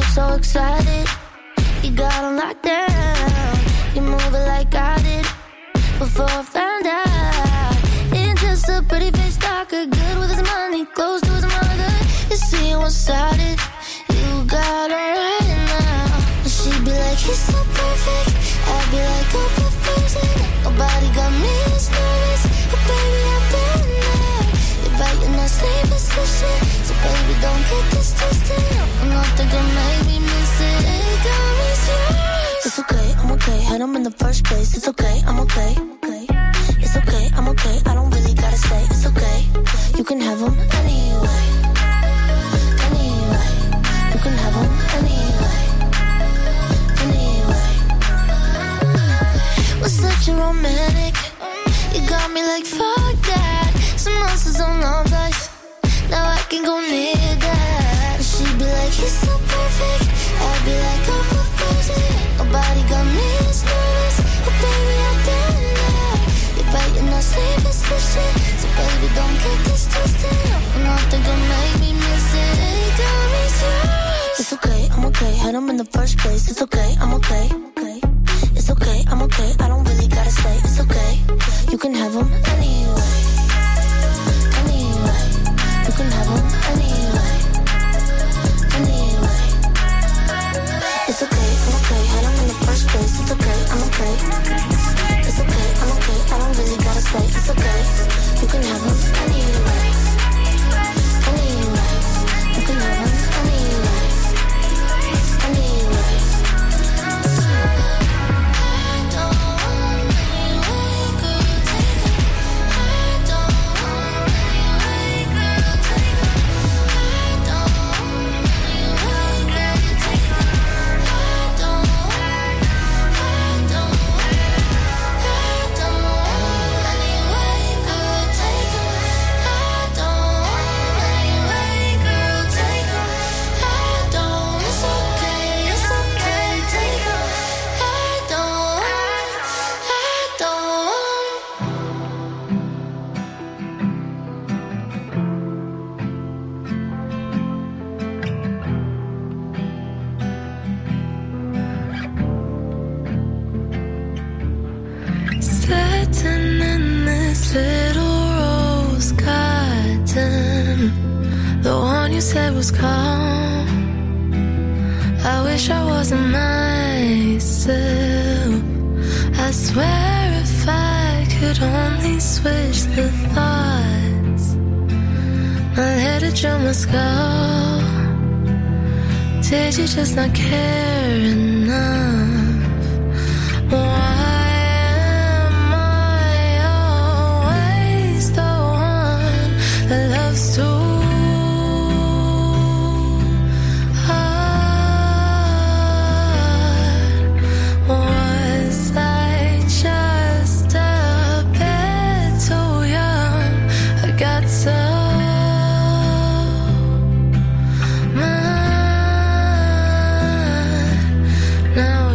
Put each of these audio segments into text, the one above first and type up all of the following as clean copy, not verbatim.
so excited. You got him locked down. You move it like I did before I found out. Ain't just a pretty face talker, good with his money, close to his mother. You see one-sided. You got him right now. And she'd be like, he's so perfect. I'd be like, oh, perfect. Nobody got me as nervous, but baby, I've been there. You're biting that same position, so baby, don't get this twisted. Nothing can make me miss it. Hey, got me serious. It's okay, I'm okay. Had him in the first place. It's okay, I'm okay. It's okay, I'm okay. I don't really gotta say it's okay. You can have him anyway. Anyway, you can have him anyway. Anyway, we're such a romantic. You got me like fuck that. Some monsters on love life. Now I can go near that. She'd be like, he's so perfect. I'd be like, oh, perfect. Nobody got me as nervous, but baby, I've been there. You're biting that same position, so baby, don't get this twisted. Nothing can make me miss it. Hey, got me serious. It's okay, I'm okay. Had him in the first place. It's okay, I'm okay. It's okay, I'm okay. I don't really gotta say it's okay. You can have him anyway. Anyway, you can have him anyway. Anyway, it's okay, I'm okay. Had him in the first place. It's okay, I'm okay. It's okay, I'm okay. I don't really gotta say it's okay. You can have him anyway. Anyway, you can have him anyway. Anyway. Said was calm. I wish I wasn't myself. I swear if I could only switch the thoughts, my head would draw my skull. Did you just not care enough? Why am I always the one that loves to now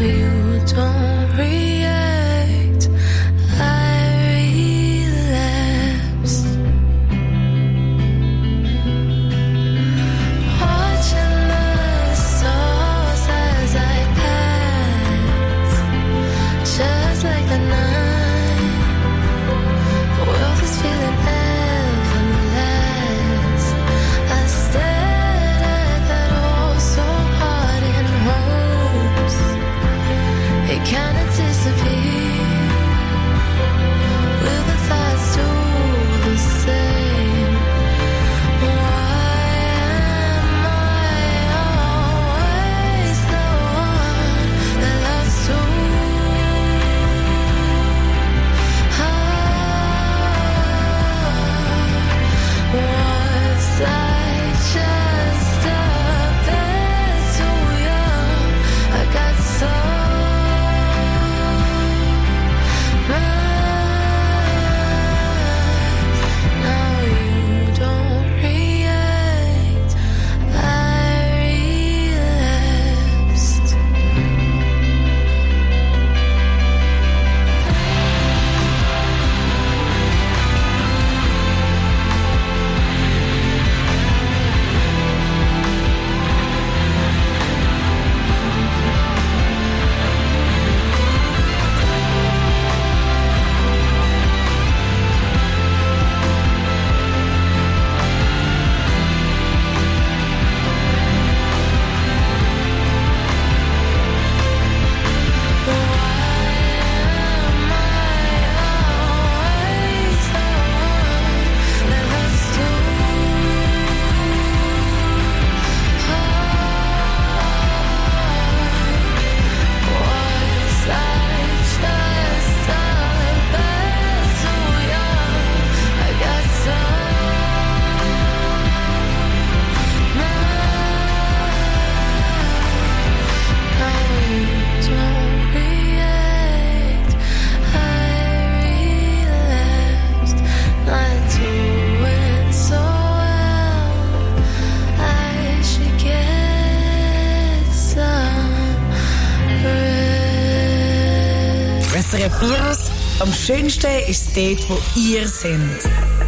SRF Virus. Am schönsten ist es dort, wo ihr seid.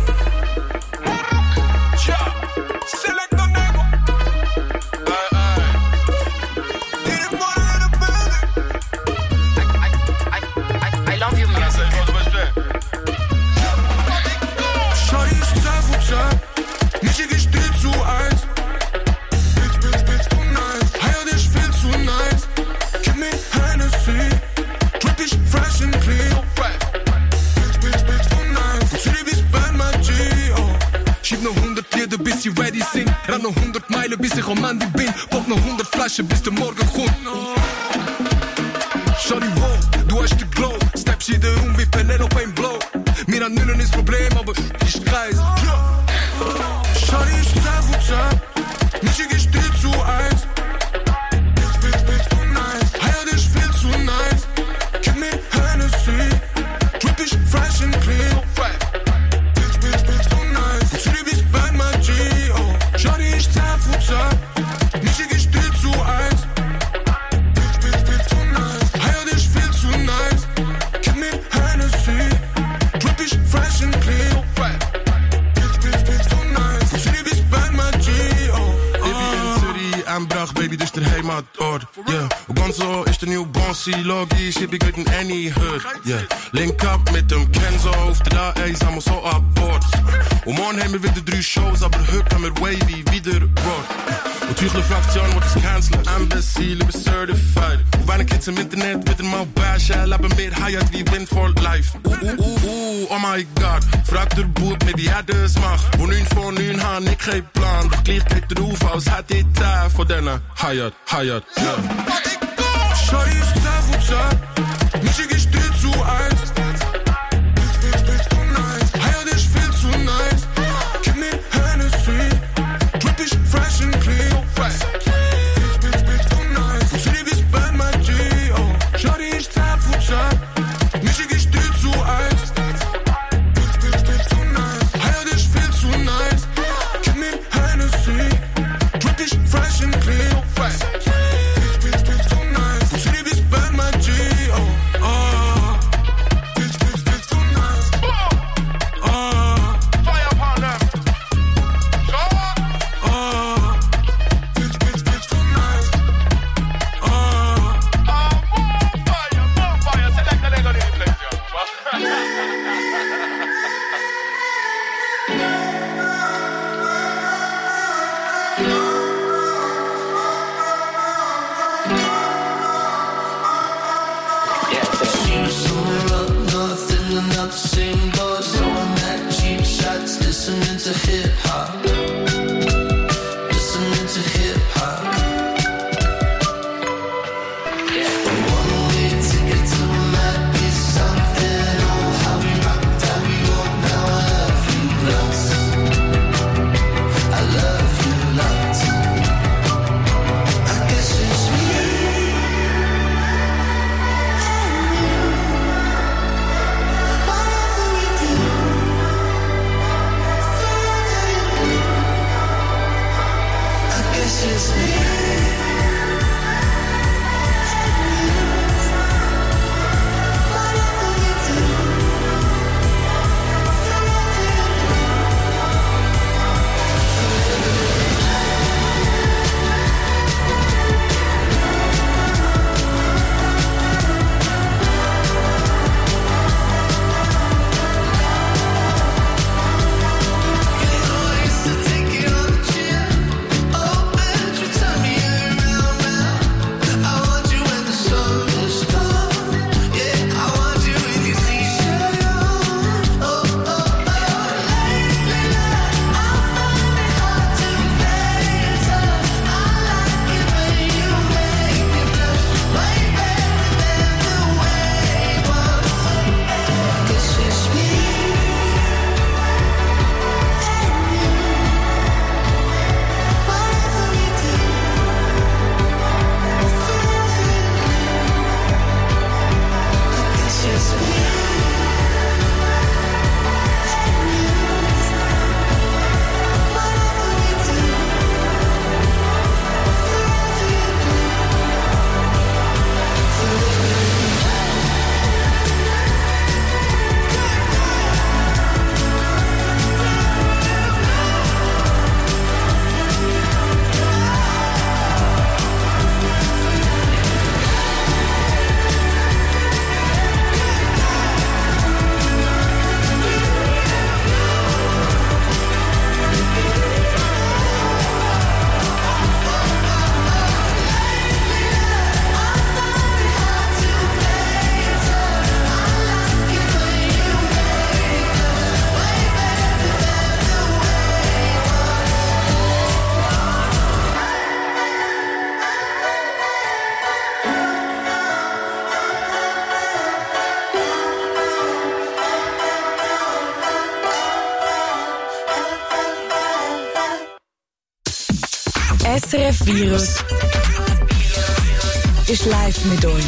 Ran noch 100 Meilen, bis ich am Ende bin. Pop noch 100 Flaschen, bis der Morgen kommt. Shawty, wow, du hast den Glow. Steps jeder wie Penelope im Blow. Mir an Nüllen ist Problem, aber ich kreis. Shawty, ich 10 von 10. Mischig ist 3 zu 1. Bit zu nice. Heier dich viel zu nice. Gib mir Hennessy. Drip ich fresh and clean. Bit zu nice. Zu dir wie Bad Magie, oh. Shawty, ich 10 von 10. Mischig ist 3 zu 1. Bit zu nice. Heier dich viel zu nice. Gib mir Hennessy. Drip ich fresh and clean. Bit zu nice. Zu dir wie Bad Magie, oh. Aanbracht, baby, dus de heimatort. Yeah, Gonzo is de nieuwe bossy, logisch, ik weet in any hood. Yeah, link up mit dem Kenzo, auf der A, sind wir so ab Bord. Und morgen haben wir wieder 3 Shows, aber heute haben wir Wavy wieder Road. Und Tüchle fragt John, what is cancelled? Embassy, lieber certified. Und wenn Kids im Internet wieder mal bashen, leben mehr Hayat wie Win for Life. Oh my God, frag der Bub, wie er das macht. Und 9 von 9 habe ich keinen Plan. Doch gleich geht er auf, als hätte ich 10 von denen. Hayat, yeah. Shawty ist 10 von 10. Mischig ist 3 zu 1. Bit zu nice. Heier dich viel zu nice. Gib mir Hennessy. Drip ich fresh and clean. Bit zu nice. Zu dir wie Bad Magie, oh. Shawty ist 10 von 10. Mischig ist 3 zu 1. Bit zu nice. Heier dich viel zu nice. Gib mir Hennessy. Drip ich fresh and clean. Bit zu nice. Zu dir wie Bad Magie, oh. Bit zu nice. Fire upon them. Bit zu nice. More fire. Select the leg on the place, Not the same buzz, throwing back cheap shots, listening to hip hop, listening to hip hop. One way ticket to might be something. Oh, how we rocked, how we walk. Now I love you lots. I love you lots. I guess it's me. It's me. Take it on the chin. Oh, bet you tell me SRF Virus ist live mit euch.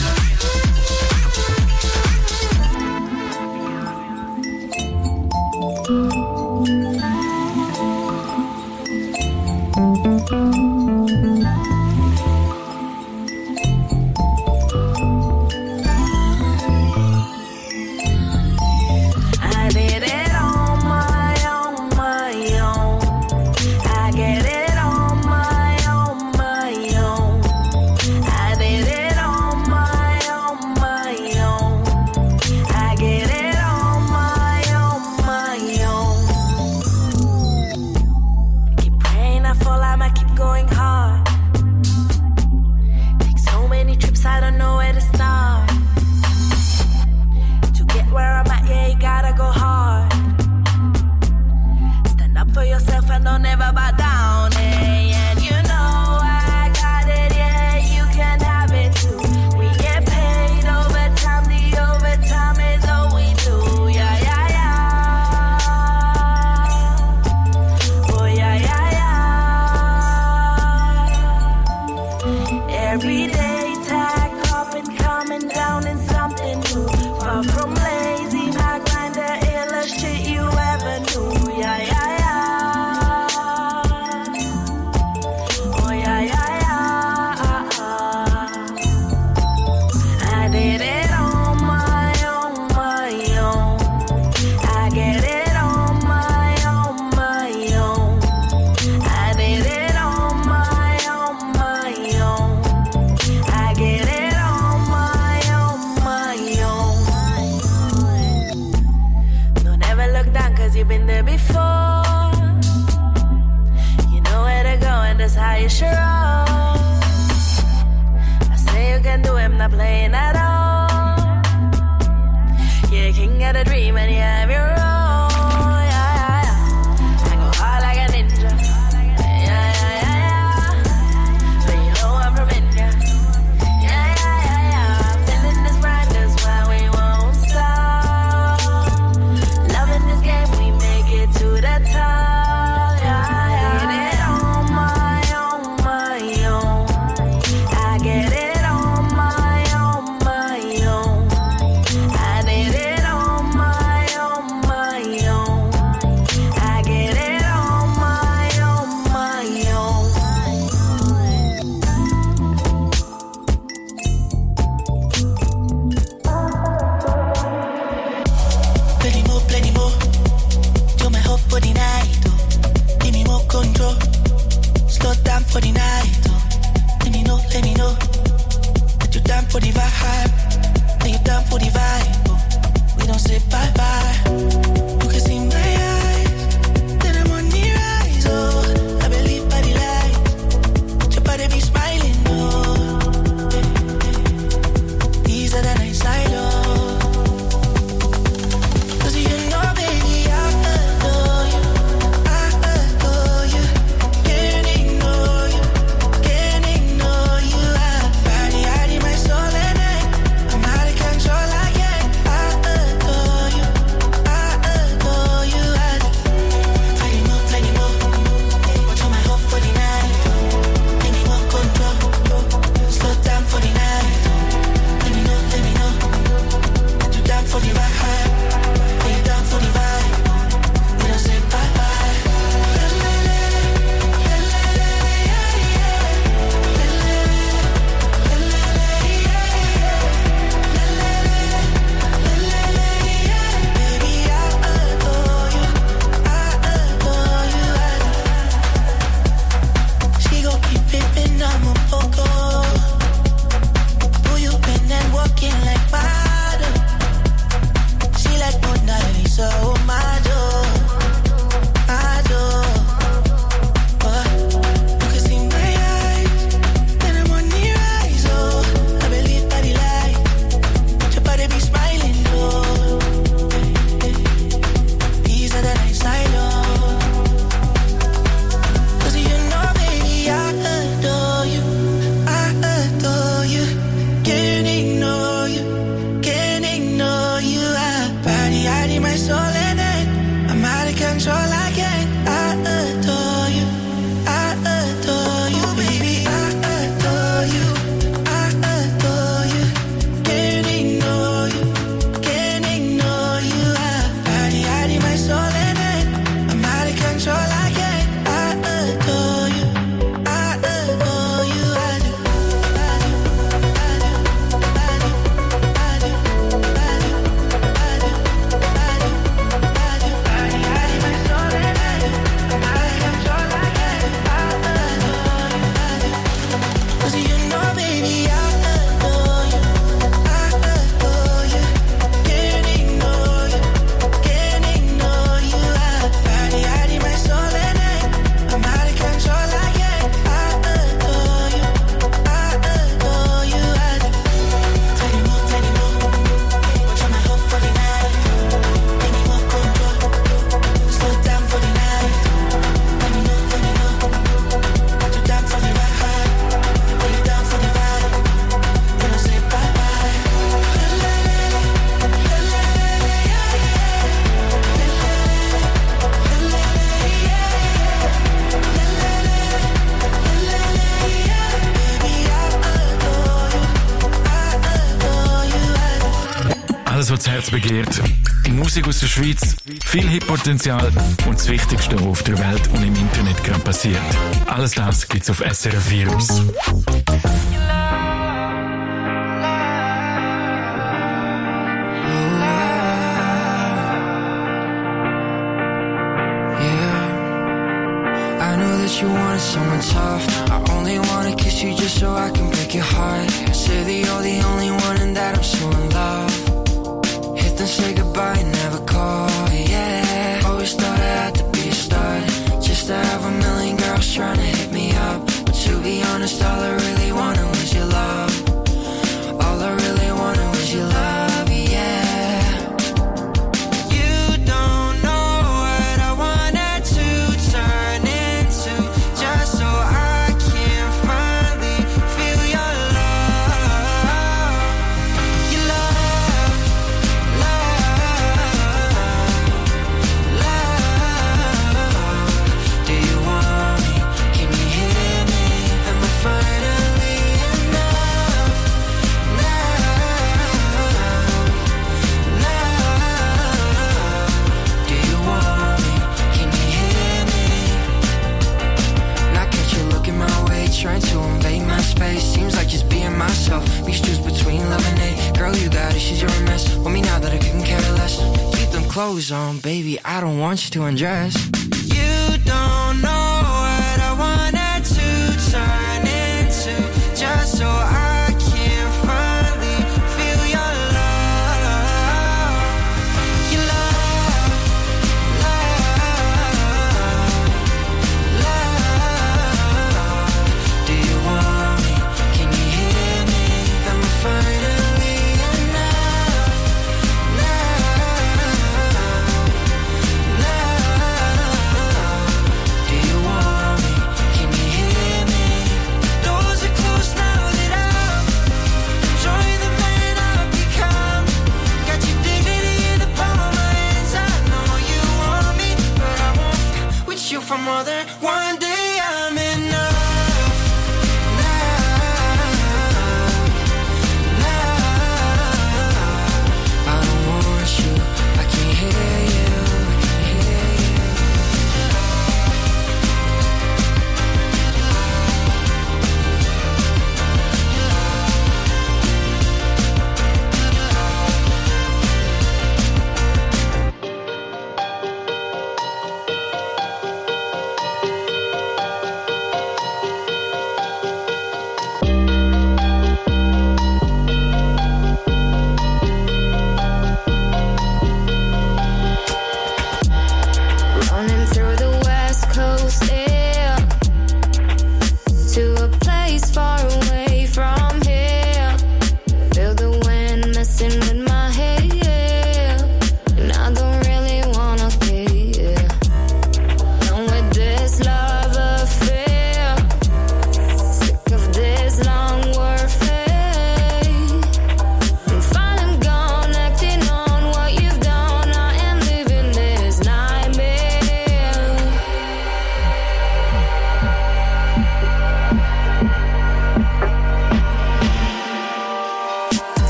alles, was das Herz begehrt. Musik aus der Schweiz, viel Hip-Potenzial und das Wichtigste, was auf der Welt und im Internet gerade passiert. Alles das gibt's auf SRF Virus. You wanted someone tough. I only wanna kiss you just so I can break your heart. Say that you're the only one and that I'm so in love. Hit then say goodbye and never call, yeah. Always thought I had to be a stud, just to have a million girls trying to hit me up. But to be honest, all I really wanted was your love. All I really wanted was your love, yeah. You don't know what I wanted to turn into, just so I can finally feel your love. Your love, love. Do you want me? Can you hear me? Am I finally enough? Do you want me? Can you hear me? Now catch you looking my way, trying to invade my space. Seems like just being myself. Mixed juice between love and hate. Girl, you got it, she's your mess. Want me now that I couldn't care less. Keep them clothes on, baby, I don't want you to undress. You don't know what I wanted to turn into, just so I can finally feel your love. Your love, love. Do you want me? Can you hear me? Am I finally enough?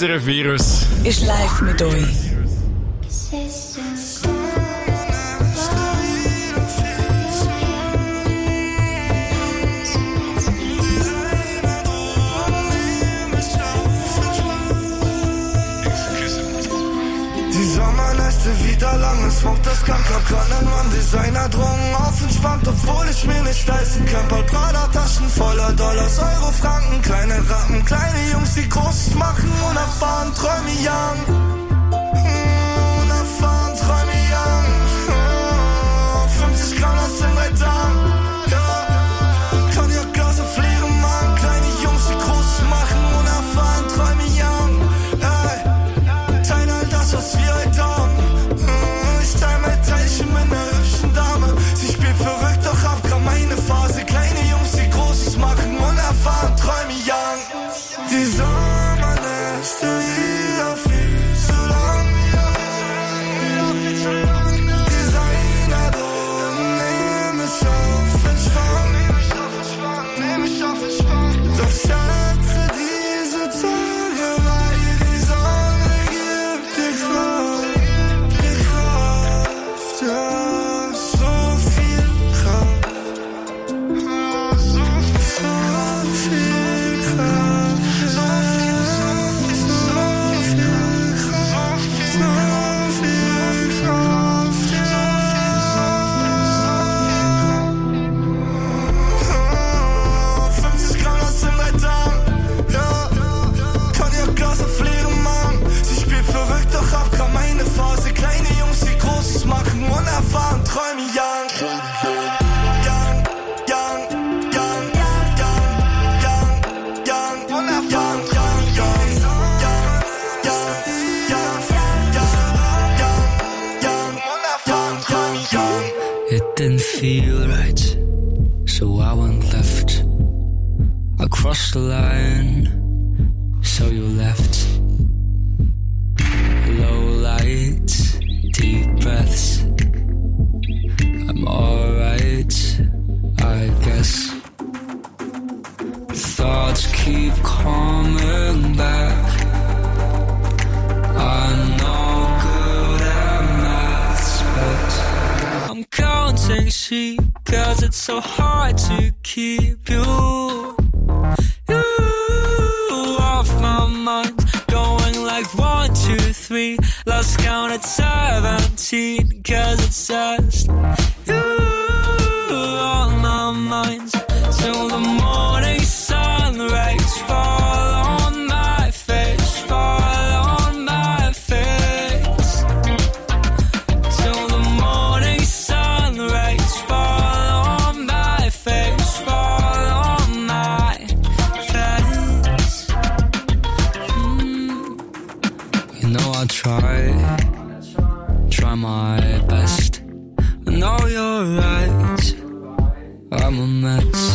SRF Virus ist live mit euch. Wieder lang, es braucht das Kanker, kann ein Designer drungen auf entspannt, obwohl ich mir nicht leisten kann. Bald Prada-Taschen voller Dollars, Euro, Franken, kleine Rappen, kleine Jungs, die Großes machen, unerfahren, träume young. Unerfahren, träume young. 50 Gramm aus den 3 Tagen, ja. Cognac-Glas auf leerem Magen, kleine Jungs, die Großes machen, unerfahren, träume young. Hey, teile all das, was wir heute haben. Ich mit einer hübschen Dame. Sie spielt verrückt, doch hab grad meine Phase. Kleine Jungs, die Großes machen, unerfahren, träume young. Die Sommerläste wieder viel zu lang. Designer Drogen, nehm mich auf entspannt. Doch schätze diese Tage, weil die Sonne gibt dir Kraft. Ja, so viel Kraft. So viel Kraft. So viel Kraft. So viel Kraft. Ja. 50 Gramm aus den 3 Tagen. Ja. Cognac-Glas auf leerem Magen. Sie spielt verrückt, doch hab grad meine Phase. Kleine Jungs, die Großes machen, unerfahren, träume young. Young, young, young, young, young, young, unerfahren, young, young, young, young, young, young, unerfahren, träume young. It didn't feel right, so I went left. I crossed the line, so you left. Low lights, deep breaths. I'm alright, I guess. Thoughts keep coming back. I'm no good at maths, but I'm counting sheep, cause it's so hard to keep you off my mind. Going like 1, 2, 3, lost count at 17, cause it's just you on my mind. Till the morning sun rays fall on my face, fall on my face. Till the morning sun rays fall on my face, fall on my face. You know I try my best. I know you're right, I'm a mess.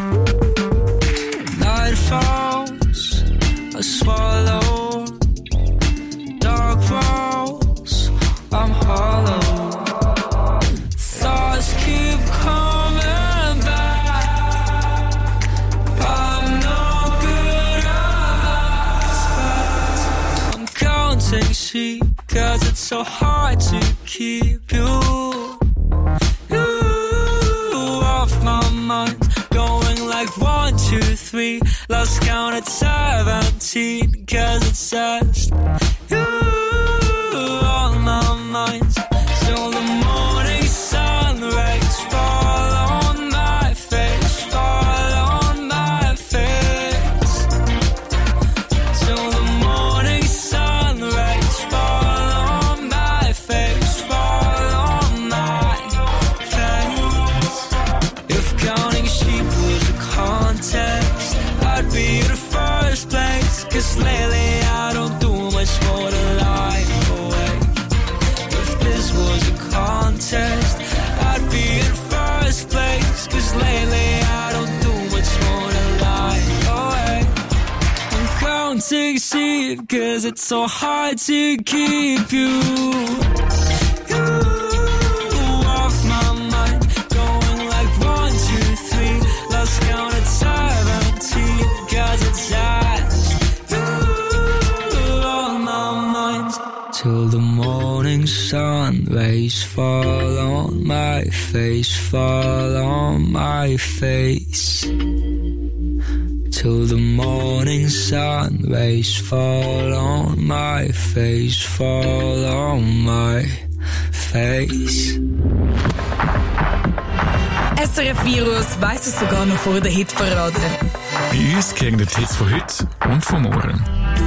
Night falls, I swallow. Dark rolls, I'm hollow. Thoughts keep coming back. I'm no good at maths, but I'm counting sheep, cause it's so hard to keep you off my mind. Going like 1, 2, 3, lost count at 17, cause it's just you on my mind. Till the morning sun rays fall on my face, fall on my face. Till the morning sun rays fall on my face, fall on my face. If counting sheep was a contest, I'd be the first place, cause lately I don't do much more than lie away. If this was a contest, I'd be in first place, cause lately I don't do much more than lie away. I'm counting sheep, cause it's so hard to keep you off my mind. Going like 1, 2, 3, lost count at 17, cause it's just you face, fall on my face, fall on my face. Till the morning sun rays fall on my face, fall on my face. SRF Virus weiss es sogar noch vor der Hitparade. Bei uns kriegen die Hits von heute und von morgen.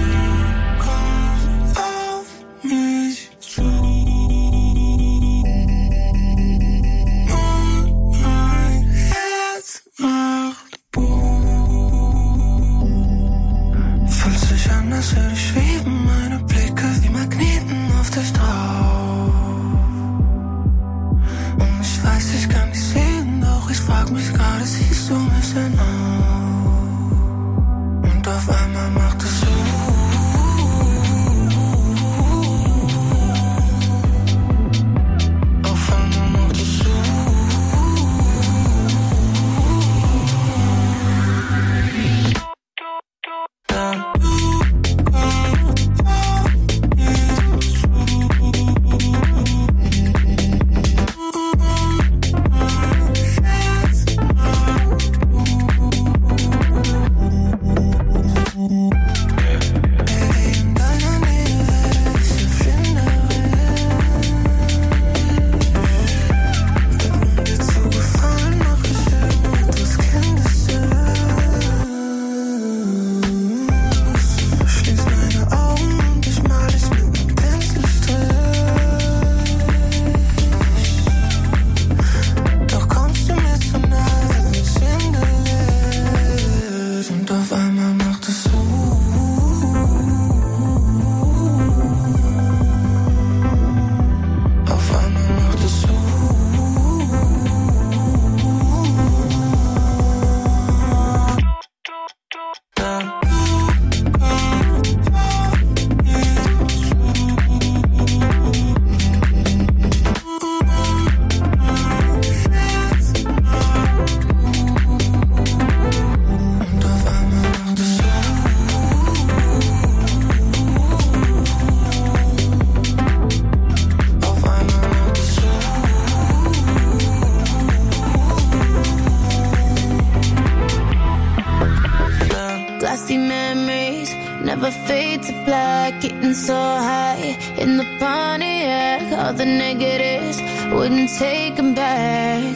Take 'em back.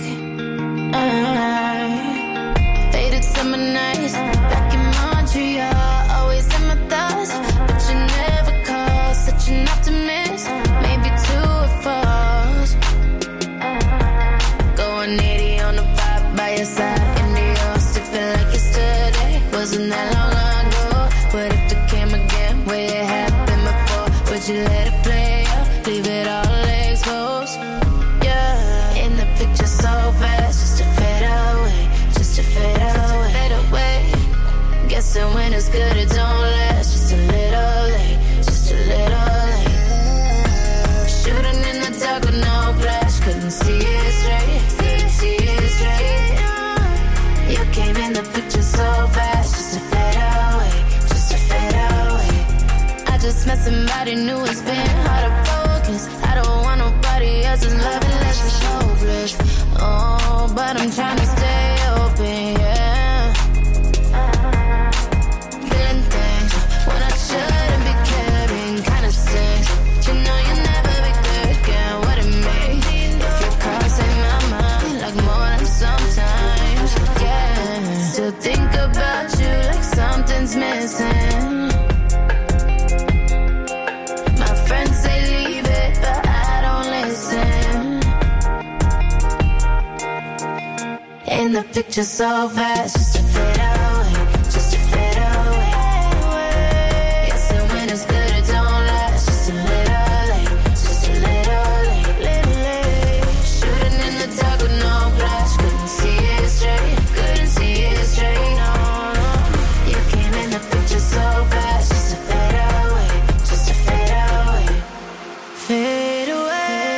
Faded summer nights back in Montreal, always in my thoughts, but you never call. Such an optimist, maybe two or fours. Going 80 on the vibe by your side, in New York, still feel like yesterday. Wasn't that long ago? But if it came again, where it happened before, would you let it play up? Leave it all exposed. Picture so fast, just to fade away, just to fade away, fade away. Guessing when it's good, it don't last. Just a little late, just a little late. Shooting in the dark with no flash, couldn't see it straight, couldn't see it straight. You came in the picture so fast, just to fade away, just to fade away. I just met somebody new, it's been hard to focus. I don't want nobody else's love unless it's hopeless. Oh, but I'm trying to stay open, yeah. Feeling things when I shouldn't be caring, kinda stinks. You know you never be good, yeah, what it means. If your calls in my mind, like more than sometimes, yeah. Still think about you like something's missing. My friends say leave it, but I don't listen. In the picture so fast, just to fade away, just to fade away. Guessing when it's good, it don't last. Just a little late, just a little late, little late. Shooting in the dark with no flash, couldn't see it straight, couldn't see it straight. No, no. You came in the picture so fast, just to fade away, just to fade away, fade away.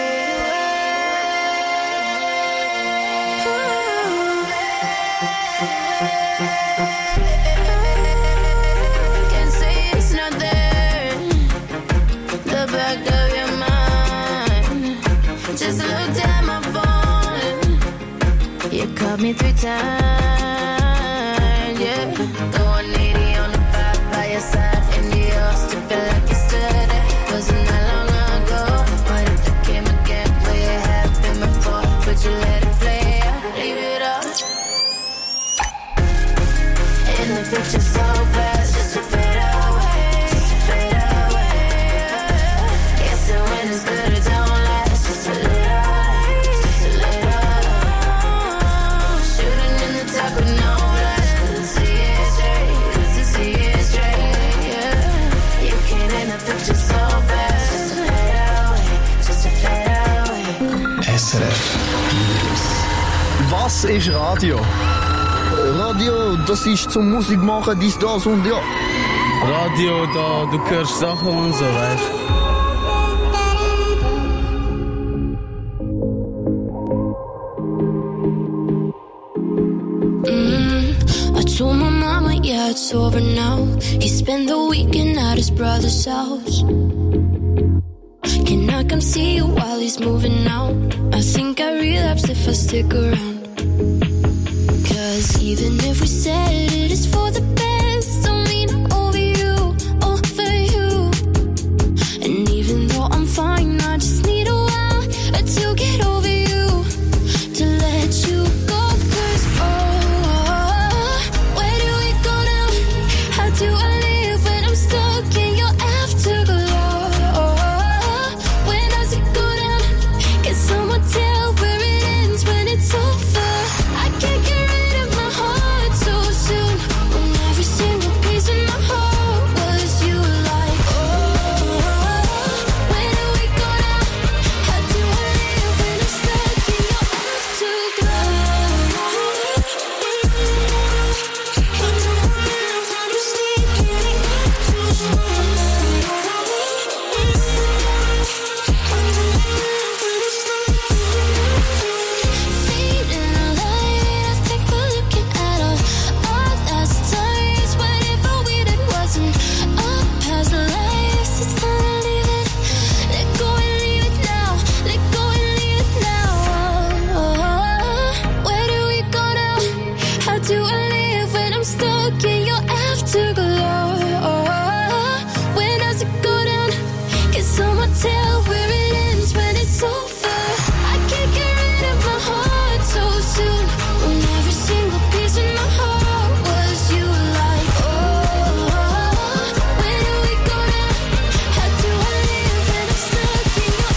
Can't say it's not there, the back of your mind. me 3 times, yeah. Go 180 on the 5 by your side, in New York, still feel like yesterday. Wasn't that long ago, but if it came again, will you have been before? Would you let it play out? Leave it up. In the picture so fast, just to fade away, fade away. Guess that when it's good, it don't last, just a little. Shooting in the dark with no flash, couldn't see it straight, yeah. You came in the picture so fast, just to fade away. SRF Virus. Was ist Radio? Radio, das ist zum Musik machen, dies, das und ja. Radio, da, du hörst Sachen und so, weißt I told my mama, yeah, it's over now. He spent the weekend at his brother's house. Can I come see you while he's moving out? I think I relapse if I stick around. Cause even if we said it is for the best, I mean over you, and even though I'm fine, I just need a while to get over you, to let you go. Cause where do we go now? How do I live when I'm stuck in your afterglow? When does it go down? Can someone tell where it ends when it's over? I can't get rid of my heart so soon, when every single piece of my heart was you. Like, where do we go now? How do I live when I'm stuck in your afterglow? Feeling alive, I think we're looking at our last times. Whatever we did wasn't our past lives. It's time to leave it. Let go and leave it now. Let go and leave it now. Where do we go now? How do I live when I'm stuck in your afterglow? When does it go down? Can someone tell where it ends when it's over? I can't get rid of my heart so soon, when every single piece of my heart was you. Like, where do we go now? How do I live when I'm stuck in your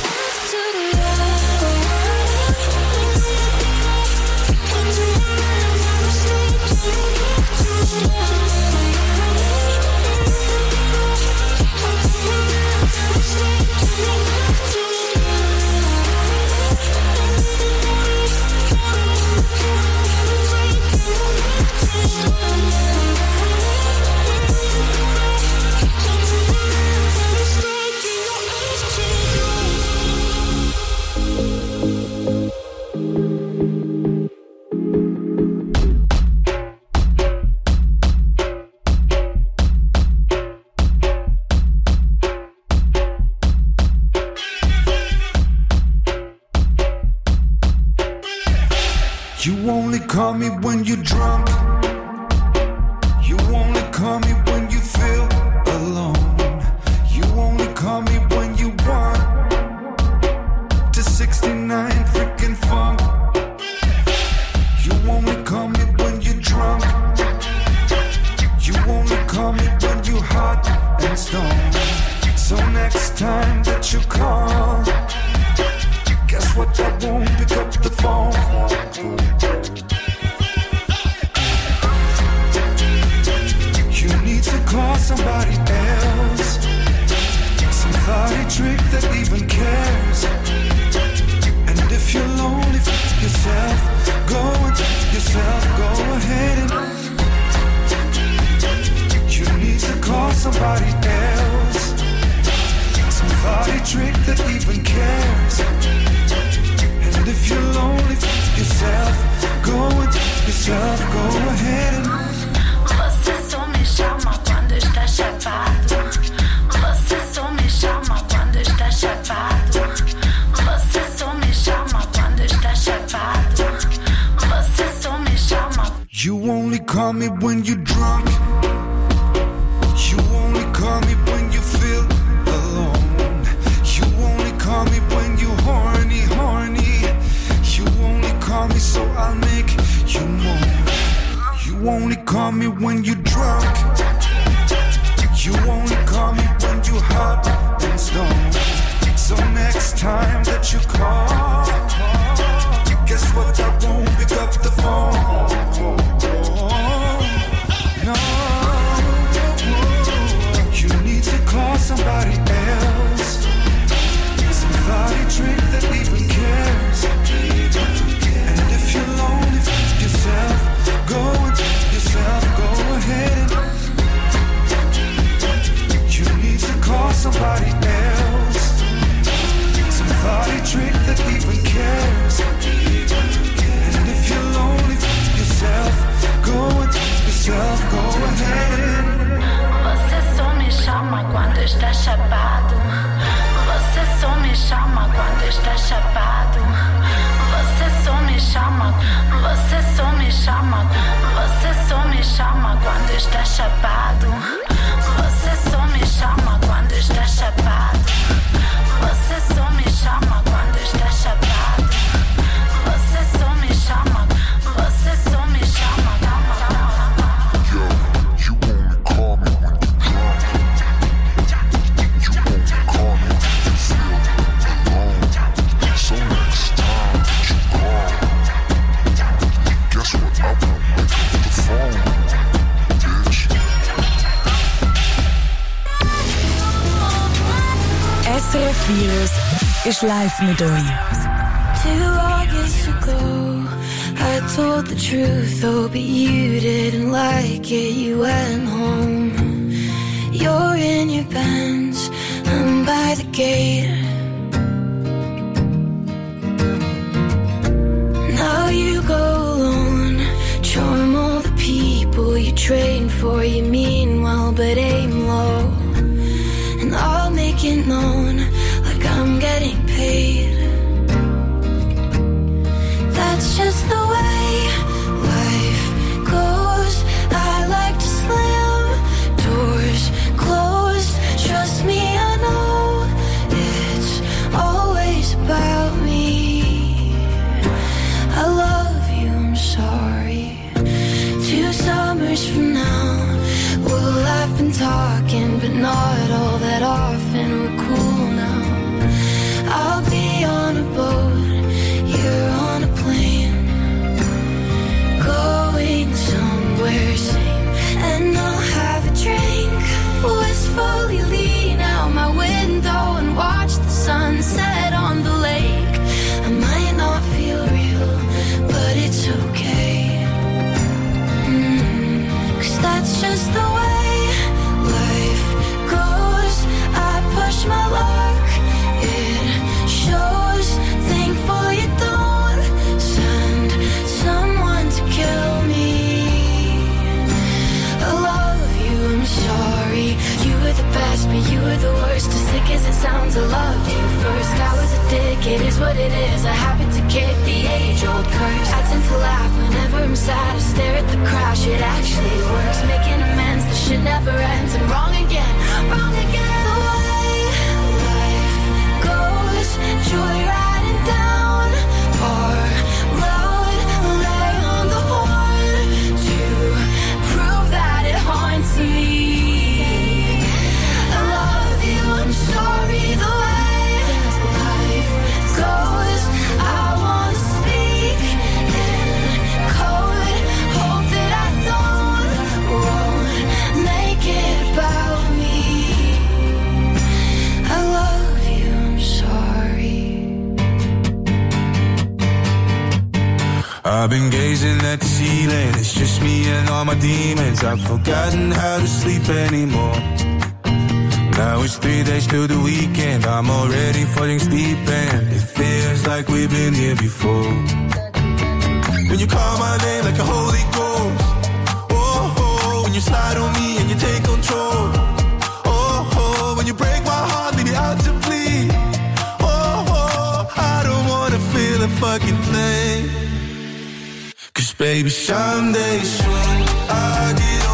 You only call me when you're drunk. You only call me when you feel alone. You only call me when you want to 69 freaking funk. You only call me when you're drunk. You only call me when you're hot and stoned. So next time that you call, guess what? I won't pick up the phone. You need to call somebody else, somebody trick that even cares. And if you're lonely, f yourself, go and yourself, go ahead and you need to call somebody else, somebody trick that even cares. And if you're lonely, f yourself, go and yourself, go ahead and Você só me chama quando está chapado. Você só me chama quando está chapado. Você só me chama quando está chapado. Você só me you're drunk. You only call me when you feel alone. You only call me when you horny, horny. You only call me so I'll make you moan. You only call me when you're drunk. You only call me when you hot and stoned. So next time that you call, guess what? I won't pick up the phone. No, you need to call somebody else. Somebody drink that even cares. And if you're lonely, f*** yourself. Go and f*** yourself. Go ahead and you need to call somebody else. Somebody drink that even cares. And if you're lonely, f*** yourself. Go and f*** yourself. Go ahead. Você só me chama quando está chapado. Você só me chama quando está chapado. Você só me chama. Você só me chama. Você só me chama quando está chapado. Você só me chama quando está chapado. Você só me chama quando está chapado. Você só me chama. Você só me chama. You only call me when you're drunk. You only call me when you feel alone. So next time that you call, guess what? I won't pick up the phone, bitch. SRF Virus ist live mit euch. 2 August ago, I told the truth, oh, but you didn't like it, you went home. You're in your Benz, I'm by the gate. Now you go alone, charm all the people you train for, you mean well, but aim low. And I'll make it known, like I'm getting paid. That's just the way life goes. I like to slam doors closed. Trust me, I know it's always about me. I love you, I'm sorry. 2 summers from now, we'll have been talking, but not all that often. We're cool now. I'll be on a boat, you're on a plane, going somewhere sane. And I'll have a drink, wistfully lean out my window and watch the sunset on the lake. I might not feel real, but it's okay. 'Cause that's just the way life goes. I push my luck, it shows. Thankful you don't send someone to kill me. I love you, I'm sorry. You were the best, but you were the worst. As sick as it sounds, I loved you first. I was a dick, it is what it is. I happen to kick the age-old curse. I tend to laugh whenever I'm sad. I stare at the crash, it actually works. Making amends, the shit never ends. I'm wrong again, wrong again. The way life goes, joyriding down our road. Lay on the horn to prove that it haunts me. I love you, I'm sorry. The way life goes, I wanna speak in code. Hope that I won't make it about me. I love you, I'm sorry. I've been gazing at the ceiling, it's just me and all my demons. I've forgotten how to sleep anymore. Now it's 3 days till the weekend, I'm already falling asleep and it feels like we've been here before. When you call my name like a holy ghost, oh, oh, when you slide on me and you take control, oh, oh, when you break my heart, leave me out to bleed, oh, oh, I don't wanna feel a fucking thing. 'Cause baby, someday soon I'll get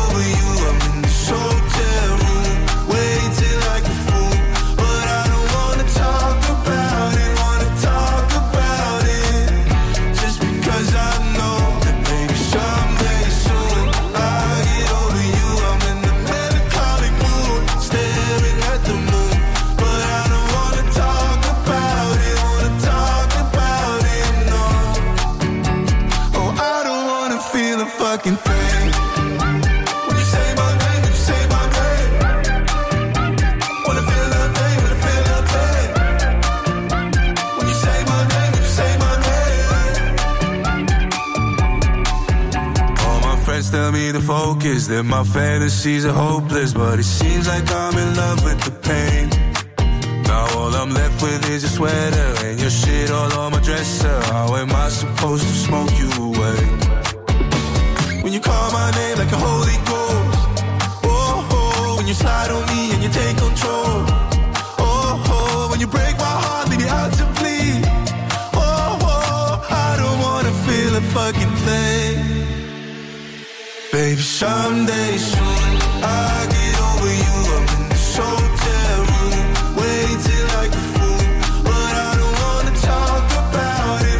focus, that my fantasies are hopeless, but it seems like I'm in love with the pain. Now all I'm left with is your sweater and your shit all on my dresser. How am I supposed to smoke you away? When you call my name like a Holy Ghost, oh, oh, when you slide on me and you take control, oh, oh, when you break my heart, leave me out to bleed, oh, oh, I don't wanna feel a fucking thing. Baby, someday soon I'll get over you. I'm in this hotel room, waiting like a fool, but I don't wanna talk about it,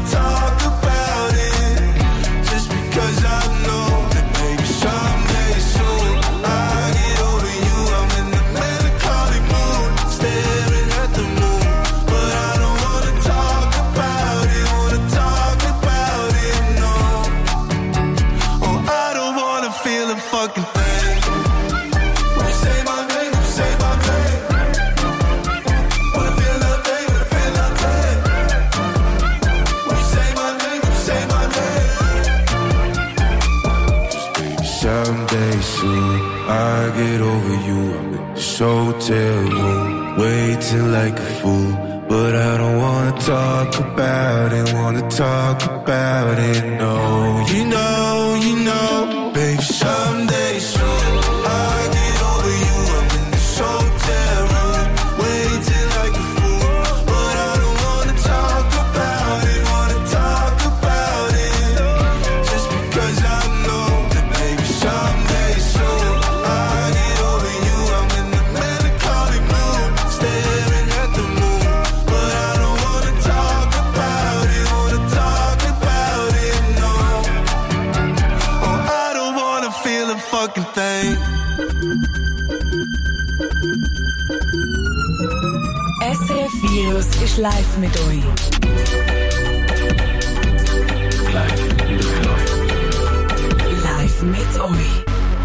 just because I know that maybe someday soon I'll get over you. I'm in the melancholy mood, staring at the moon, but I don't wanna talk about it, no. Oh, I don't wanna feel a fucking thing. When you say my name, when you say my name, wanna feel nothing, wanna feel nothing. When you say my name, when you say my name, just baby, someday soon I'll get over you. I'm in this hotel room, waiting like a fool, but I don't wanna talk about it, no. You know, baby, someday soon I'll get over you. I'm in this hotel room, waiting like a fool, but I don't wanna talk about it, just because I know that maybe someday soon I'll get over you. I'm in the melancholy mood, staring at the moon, but I don't wanna talk about it, no. Oh, I don't wanna feel a fucking thing. SRF Virus ist live mit euch. Live mit euch.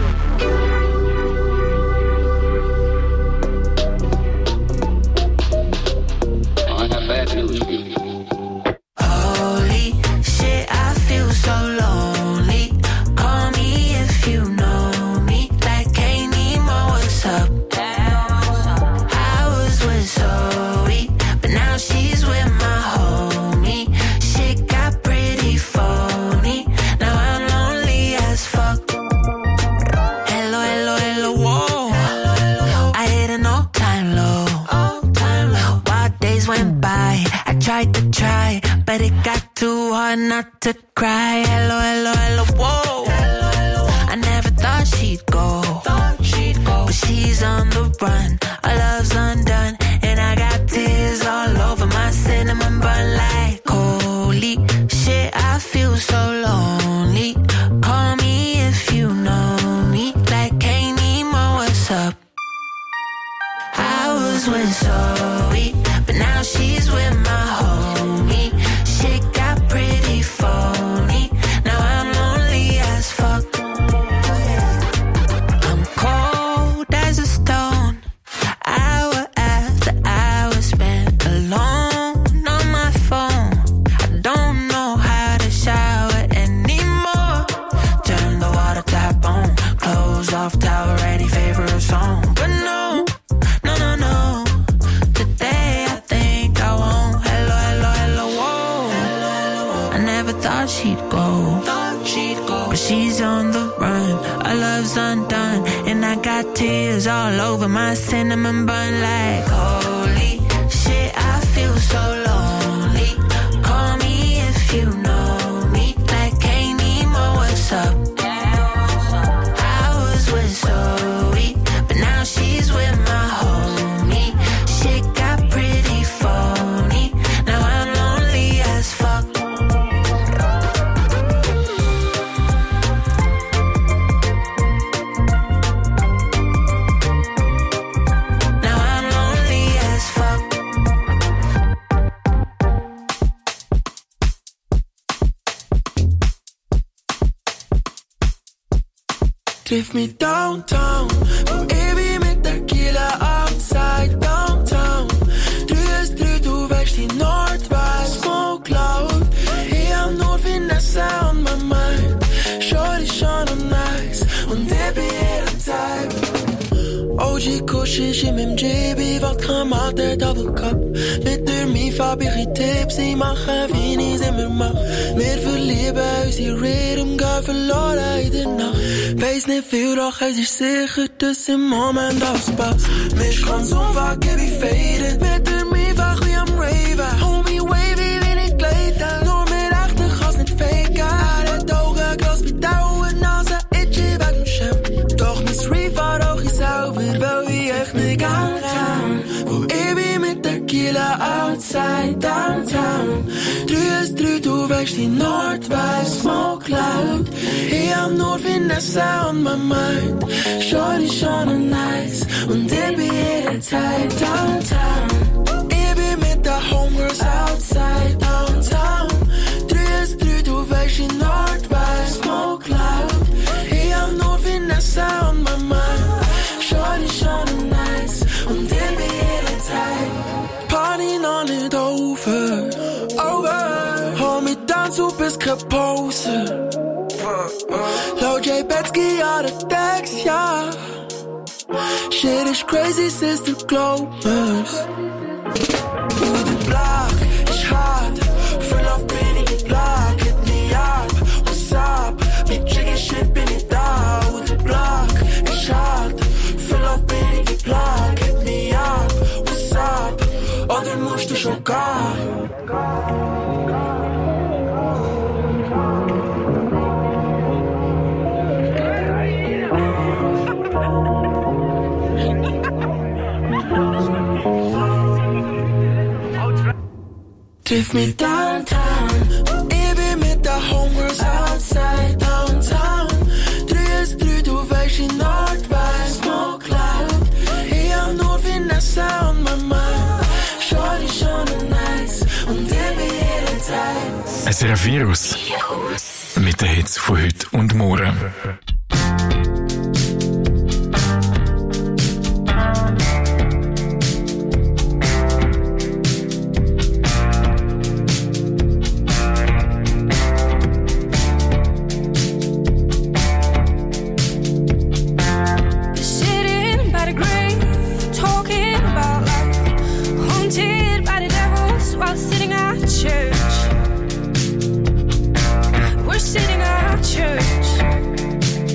Holy shit, I feel so lonely. Call me if you know me. Like ain't Nemo, what's up? I was with Zoe, but now she's with my homie. Shit got pretty phony. Now I'm lonely as fuck. Hello, hello, hello, whoa. I hit an all-time low. Wild days went by. I tried to try, but it got too hard not to cry. Hello, hello, hello, whoa. I never thought she'd go, but she's on the run. Our love's undone, and I got tears all over my cinnamon bun. Like holy shit, I feel so lonely. Call me if you know me. Like ain't Nemo, what's up? I was with Zoe, but now she's with my homie. Shit got pretty phony. Now I'm lonely as fuck. I'm cold as a stone. Hour after hour spent alone on my phone. I don't know how to shower anymore. Turn the water tap on, close off towel, ready favorite song. But no, no, no, no. Today I think I won't. Hello, hello, hello, whoa. I never thought she'd go, but she's on the run. Our love's undone, and I got tears all over my cinnamon bun. Like holy shit, I feel so lonely. Call me if you know me. Like ain't Nemo, what's up? I was with Zoe, but now she's with my homie. Shit got pretty phony. Now I'm lonely as fuck. Now I'm lonely as fuck. Drift me downtown, kom baby mit Tequila outside downtown. Drüst, du wächst die Nordwest, smoke loud. Hier am Nord Finesse on my mind. Shorty schon nice und OG couché im MJB, Wodka der Double Cup. Mit der farbige Tipps, sie machen Wein, sind wir macht. Wir verlieben unsere Rhythm, gehen verloren in der Nacht. Weiss nicht viel, doch es ist sicher, dass im Moment alles passt. Mich Konsum war, gebe ich faded. Mit der Miefach wie am Raven. Homie wavy, wie nicht gleiten. Nur mit Achten kann's nicht faken. Er hat Augen, Glas mit Dauern, Nase, itchy wegen dem Schirm. Doch mein Street war auch ich sauber, weil ich echt nicht downtown. Wo ich bin mit der Killer outside downtown. 3 ist 3, du weißt die Nordwest, Smoke Cloud. Ich hab nur Finesse on my mind. Shorty schon nice und ich bin jederzeit downtown. Ich bin mit der Homegirls outside downtown. 3 ist 3, du weißt die Nordwest, Smoke Cloud. Ich hab nur Finesse on my mind. Shorty schon nice und ich bin jederzeit. Party noch nicht over. Hol mich tanz auf bis keine Pause. Low J Betsky out of decks, yeah. Shit is crazy since the Globers. The block is hot, full of pretty block. Hit me up, what's up? Mit Jiggy shit bin ich da. The block is hot, full of pretty block. Hit me up, what's up? Oder musst du schon gehen? Triff mich downtown. Ich bin mit der Homegirls outside downtown. 3 ist 3, du weißt die Nordwest, Smoke Cloud. Ich hab nur Finesse on my mind. Shorty schon nice und ich bin jederzeit. SRF Virus mit den Hits von heute und morgen. Sitting at church,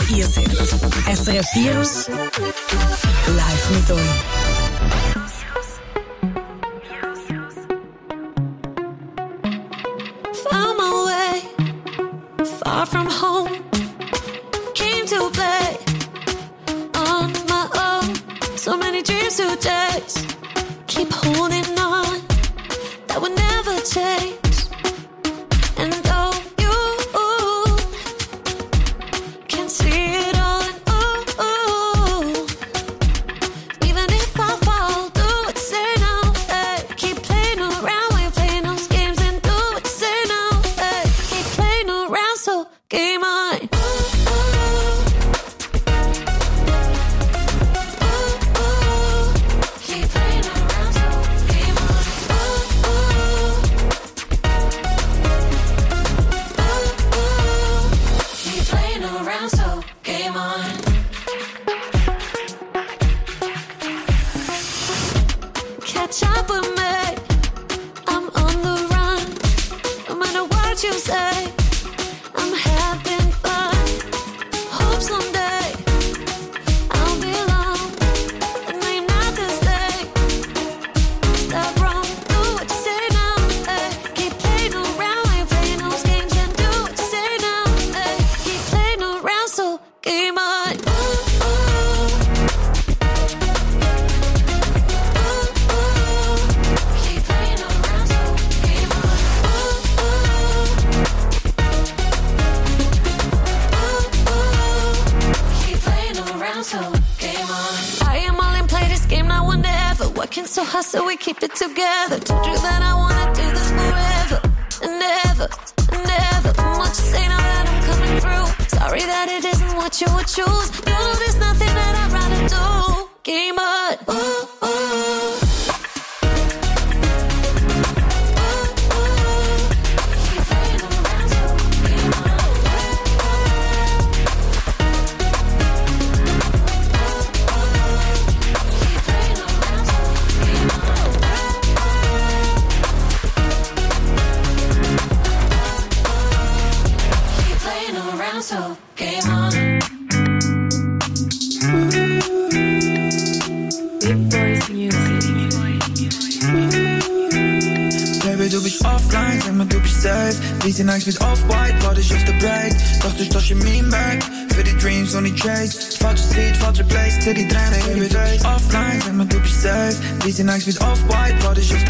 ihr seid. SRF Virus live mit euch. Found my way far from home. Came to play on my own. So many dreams to chase. Keep holding on. That would never change. And though you can see it all, and even if I fall, do what you say now. Hey, keep playing around when you play those games, and do what you say now. Hey, keep playing around, so game on. Keep playing around, so game on. Keep playing around, so game on. Catch up with me, I'm on the run. No matter what you say, I'm having fun. Hope someday I'll be alone, and I'm not the same. Stop wrong, do what you say now. Hey, keep playing around when you're playing those games, and do what you say now. Hey, keep playing around, so game on. Keep playing around, so game on. Keep playing around, so game on. I am all in, play this game, not one to ever. Working so hard so we keep it together. Told you that I wanna do this forever and ever and ever. What you say now that I'm coming through? Sorry that it isn't what you would choose. You know there's nothing that I'd rather do. Game on. Keep playing around, so game on. Keep playing around, so game on. Keep playing around, so game on. Big Boys Music. Baby, du bist offline, sag mal, du bist safe. Wir sind eins mit Off-White, warte ich auf der Break. Doch du stehst in meinem Weg, für die Dreams und die Chase. Falsche Seat, falsche Place, zähl die Tränen in die Face. Offline, sag mal, du bist safe. Wir sind eins mit Off-White, warte ich auf